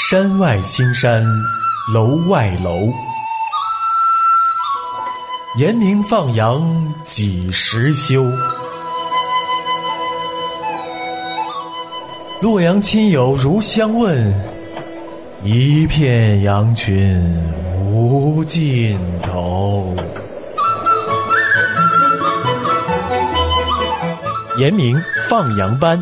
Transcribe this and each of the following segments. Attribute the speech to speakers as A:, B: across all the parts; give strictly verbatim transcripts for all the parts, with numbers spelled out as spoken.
A: 山外青山楼外楼，严明放羊几时休？洛阳亲友如相问，一片羊群无尽头。严明放羊班。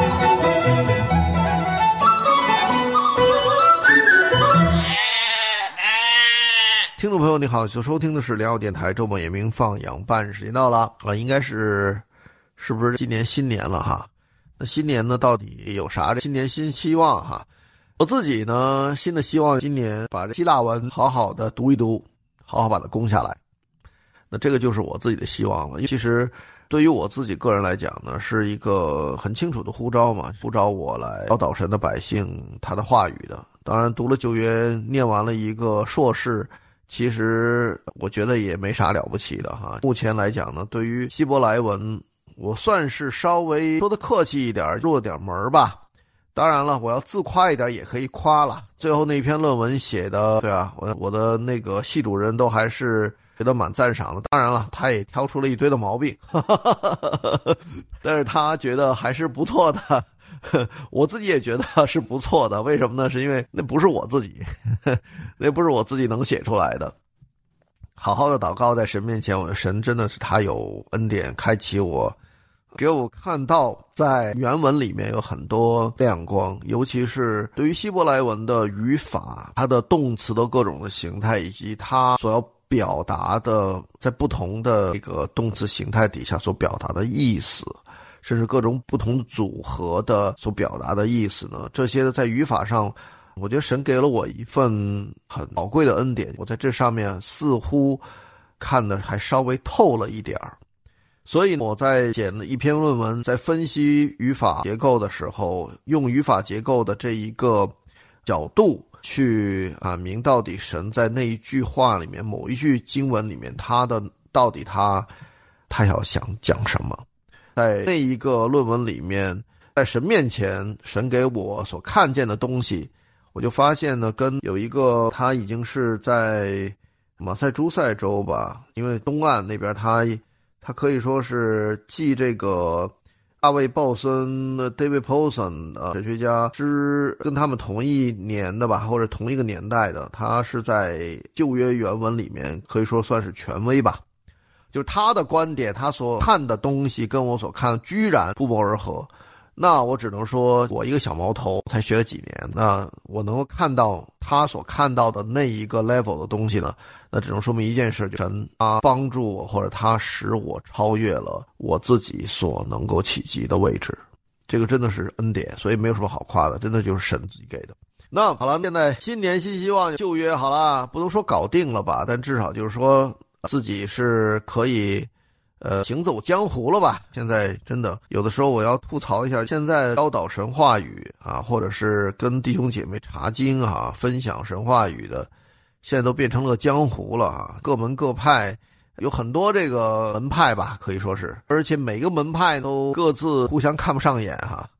B: 听众朋友你好，所收听的是良友电台周末严明放羊班，时间到了啊，应该是是不是今年新年了哈？那新年呢到底有啥？这新年新希望哈。我自己呢新的希望，今年把这希腊文好好的读一读，好好把它攻下来。那这个就是我自己的希望了。其实对于我自己个人来讲呢，是一个很清楚的呼召嘛，呼召我来教导神的百姓他的话语的。当然读了旧约，念完了一个硕士，其实我觉得也没啥了不起的哈。目前来讲呢，对于希伯来文，我算是稍微说的客气一点，入了点门吧。当然了，我要自夸一点也可以夸了。最后那篇论文写的，对啊，我我的那个系主任都还是觉得蛮赞赏的。当然了，他也挑出了一堆的毛病，但是他觉得还是不错的。我自己也觉得是不错的，为什么呢？是因为那不是我自己，那不是我自己能写出来的。好好的祷告在神面前，我的神真的是他有恩典开启我，给我看到在原文里面有很多亮光，尤其是对于希伯来文的语法，它的动词的各种的形态，以及它所要表达的在不同的这个动词形态底下所表达的意思，甚至各种不同组合的所表达的意思呢，这些在语法上我觉得神给了我一份很宝贵的恩典，我在这上面似乎看的还稍微透了一点儿。所以我在写了一篇论文，在分析语法结构的时候，用语法结构的这一个角度去啊明到底神在那一句话里面，某一句经文里面，他的到底他他要想讲什么。在那一个论文里面，在神面前，神给我所看见的东西，我就发现呢，跟有一个他已经是在马赛诸塞州吧，因为东岸那边他他可以说是继这个大卫鲍森的 David Paulson 的哲学家之跟他们同一年的吧，或者同一个年代的，他是在旧约原文里面可以说算是权威吧。就是他的观点，他所看的东西跟我所看居然不谋而合。那我只能说我一个小毛头才学了几年，那我能够看到他所看到的那一个 level 的东西呢，那只能说明一件事，神他帮助我，或者他使我超越了我自己所能够企及的位置。这个真的是恩典，所以没有什么好夸的，真的就是神自己给的。那好了，现在新年新希望，旧约好了，不能说搞定了吧，但至少就是说自己是可以呃，行走江湖了吧？现在真的有的时候我要吐槽一下，现在教导神话语啊，或者是跟弟兄姐妹查经啊，分享神话语的，现在都变成了江湖了啊。各门各派有很多这个门派吧，可以说是，而且每个门派都各自互相看不上眼哈。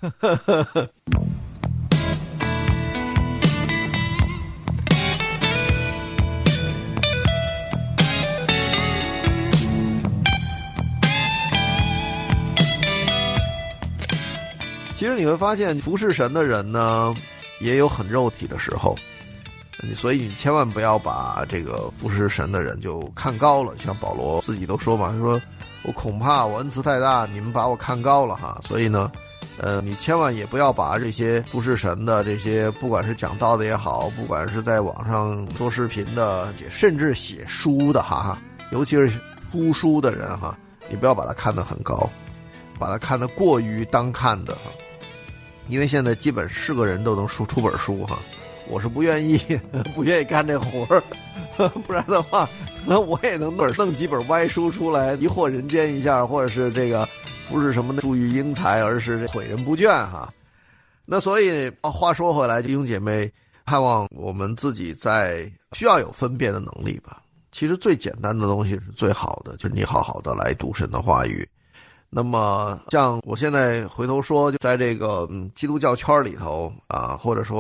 B: 其实你会发现服侍神的人呢也有很肉体的时候，所以你千万不要把这个服侍神的人就看高了，像保罗自己都说嘛，他说我恐怕我恩赐太大，你们把我看高了哈。所以呢呃，你千万也不要把这些服侍神的这些，不管是讲道的也好，不管是在网上做视频的，甚至写书的哈，尤其是出书的人哈，你不要把它看得很高，把它看得过于当看的哈。因为现在基本是个人都能出出本书哈，我是不愿意不愿意干这活儿，不然的话可能我也能弄几本歪书出来疑惑人间一下，或者是这个不是什么树育英才，而是诲人不倦哈。那所以话说回来，弟兄姐妹，盼望我们自己在需要有分辨的能力吧。其实最简单的东西是最好的，就是你好好的来读神的话语。那么像我现在回头说，就在这个嗯基督教圈里头啊，或者说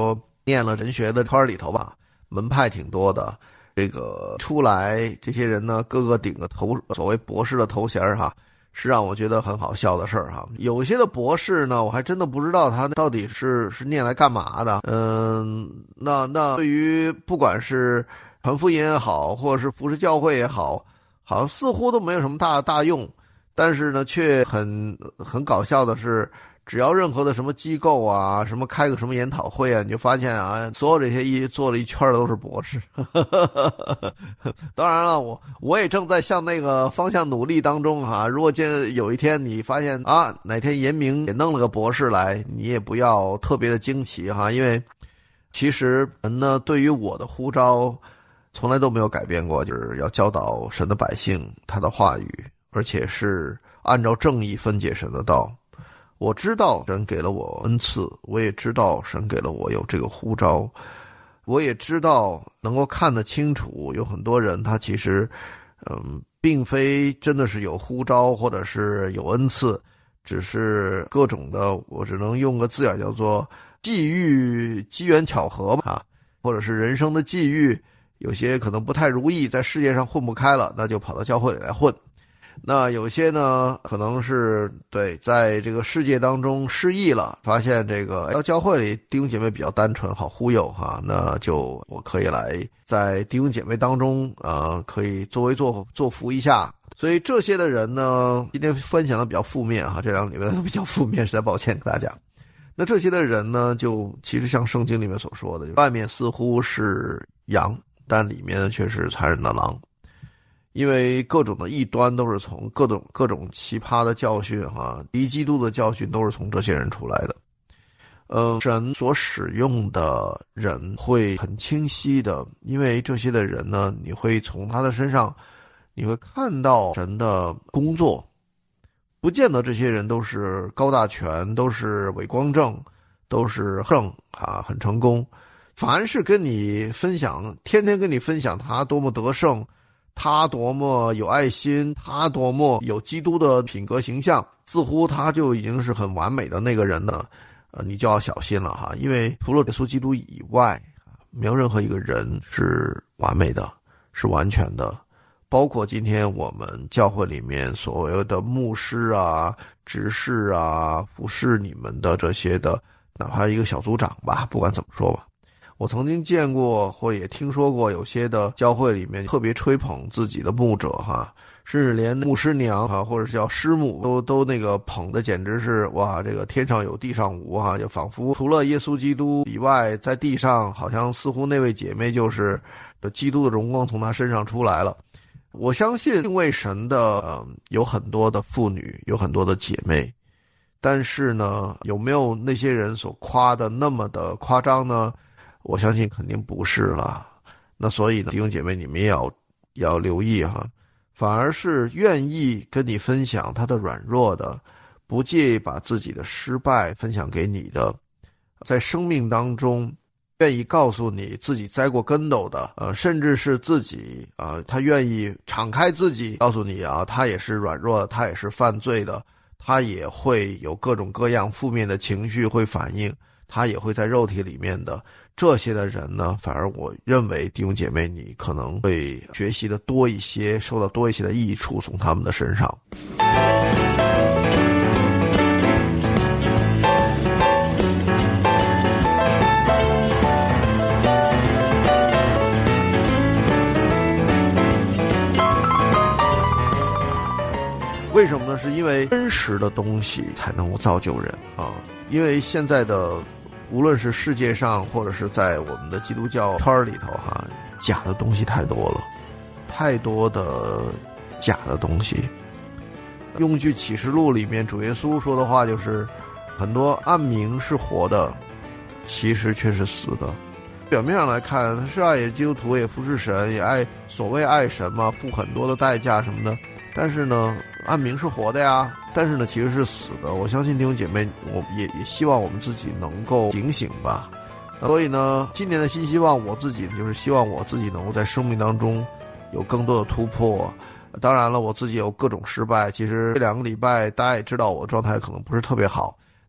B: 念了人学的圈里头吧，门派挺多的，这个出来这些人呢，个个顶个头所谓博士的头衔哈，是让我觉得很好笑的事儿哈。有些的博士呢，我还真的不知道他到底是是念来干嘛的。嗯，那那对于不管是传福音也好，或者是服侍教会也好，好像似乎都没有什么大大用。但是呢，却很很搞笑的是，只要任何的什么机构啊，什么开个什么研讨会啊，你就发现啊，所有这些一做了一圈的都是博士。当然了，我我也正在向那个方向努力当中哈。如果见有一天你发现啊，哪天严明也弄了个博士来，你也不要特别的惊奇哈，因为其实人呢，对于我的呼召从来都没有改变过，就是要教导神的百姓他的话语，而且是按照正义分解神的道。我知道神给了我恩赐，我也知道神给了我有这个呼召，我也知道能够看得清楚，有很多人他其实嗯，并非真的是有呼召或者是有恩赐，只是各种的，我只能用个字眼叫做际遇机缘巧合吧，或者是人生的际遇，有些可能不太如意，在世界上混不开了，那就跑到教会里来混。那有些呢，可能是对在这个世界当中失意了，发现这个要教会里弟兄姐妹比较单纯，好忽悠哈，那就我可以来在弟兄姐妹当中呃，可以作为做做服一下。所以这些的人呢，今天分享的比较负面哈，这两个礼拜都比较负面，实在抱歉给大家。那这些的人呢，就其实像圣经里面所说的，外面似乎是羊，但里面却是残忍的狼。因为各种的异端都是从各种各种奇葩的教训哈，敌基督的教训都是从这些人出来的。呃，神所使用的人会很清晰的，因为这些的人呢，你会从他的身上，你会看到神的工作。不见得这些人都是高大全，都是伟光正，都是正啊，很成功。凡是跟你分享，天天跟你分享他多么得胜，他多么有爱心，他多么有基督的品格形象，似乎他就已经是很完美的那个人呢，呃，你就要小心了哈，因为除了耶稣基督以外，没有任何一个人是完美的，是完全的。包括今天我们教会里面所谓的牧师啊、执事啊、服侍你们的这些的，哪怕一个小组长吧，不管怎么说吧。我曾经见过或者也听说过有些的教会里面特别吹捧自己的牧者哈，甚至连牧师娘哈，或者是叫师母都都那个捧的简直是哇，这个天上有地上无哈，就仿佛除了耶稣基督以外，在地上好像似乎那位姐妹就是基督的荣光从她身上出来了。我相信敬畏神的呃有很多的妇女，有很多的姐妹，但是呢，有没有那些人所夸的那么的夸张呢？我相信肯定不是了。那所以呢，弟兄姐妹，你们也要要留意哈，反而是愿意跟你分享他的软弱的，不介意把自己的失败分享给你的，在生命当中愿意告诉你自己栽过跟斗的，呃，甚至是自己啊、呃，他愿意敞开自己告诉你啊，他也是软弱的，他也是犯罪的，他也会有各种各样负面的情绪会反应，他也会在肉体里面的。这些的人呢，反而我认为弟兄姐妹，你可能会学习的多一些，受到多一些的益处从他们的身上。为什么呢？是因为真实的东西才能够造就人啊！因为现在的无论是世界上或者是在我们的基督教圈里头哈，假的东西太多了，太多的假的东西。用句启示录里面主耶稣说的话就是，很多暗明是活的，其实却是死的。表面上来看是爱基督徒，也服侍神，也爱所谓爱神嘛，付很多的代价什么的，但是呢暗明是活的呀，但是呢其实是死的。我相信弟兄姐妹，我也也希望我们自己能够警醒吧。所以呢，今年的新希望，我自己就是希望我自己能够在生命当中有更多的突破。当然了，我自己有各种失败，其实这两个礼拜大家也知道我状态可能不是特别好，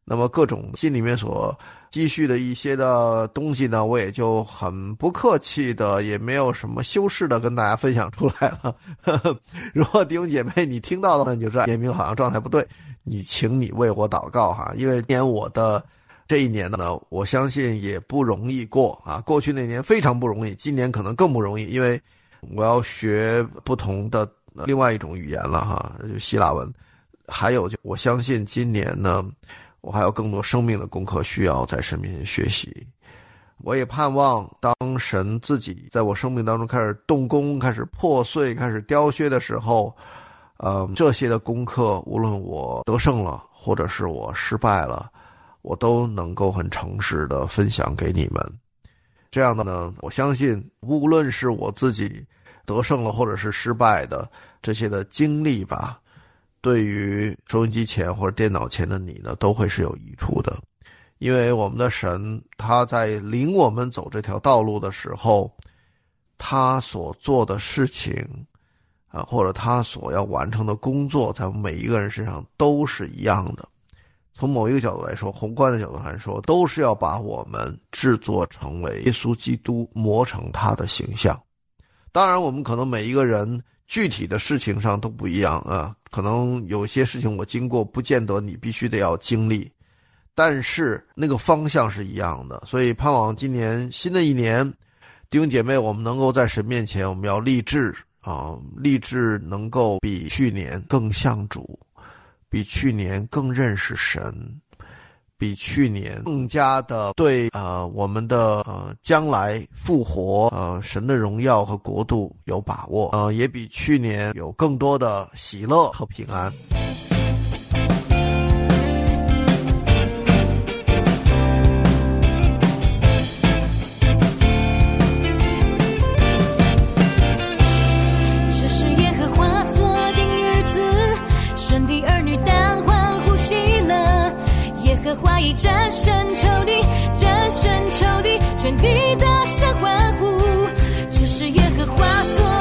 B: 那么各种心里面所积蓄的一些的东西呢，我也就很不客气的，也没有什么修饰的跟大家分享出来了。如果弟兄姐妹你听到的，你就知道严明好像状态不对，你请你为我祷告哈，因为今年我的这一年呢，我相信也不容易过啊。过去那年非常不容易，今年可能更不容易，因为我要学不同的另外一种语言了哈，就希腊文。还有就我相信今年呢，我还有更多生命的功课需要在神面前学习。我也盼望当神自己在我生命当中开始动工，开始破碎，开始凋削的时候，呃，这些的功课无论我得胜了或者是我失败了，我都能够很诚实的分享给你们。这样的呢，我相信无论是我自己得胜了或者是失败的这些的经历吧，对于收音机前或者电脑前的你呢，都会是有益处的。因为我们的神他在领我们走这条道路的时候，他所做的事情啊，或者他所要完成的工作，在我们每一个人身上都是一样的。从某一个角度来说，宏观的角度来说，都是要把我们制作成为耶稣基督，磨成他的形象。当然我们可能每一个人具体的事情上都不一样啊，可能有些事情我经过不见得你必须得要经历，但是那个方向是一样的。所以盼望今年新的一年，弟兄姐妹，我们能够在神面前，我们要立志啊，立志能够比去年更像主，比去年更认识神，比去年更加的对呃我们的呃将来复活呃神的荣耀和国度有把握，呃也比去年有更多的喜乐和平安。
C: 这是耶和华所定日子，神的儿女当欢呼喜乐。耶和华已战胜仇敌，战胜仇敌，全地大声欢呼。这是耶和华所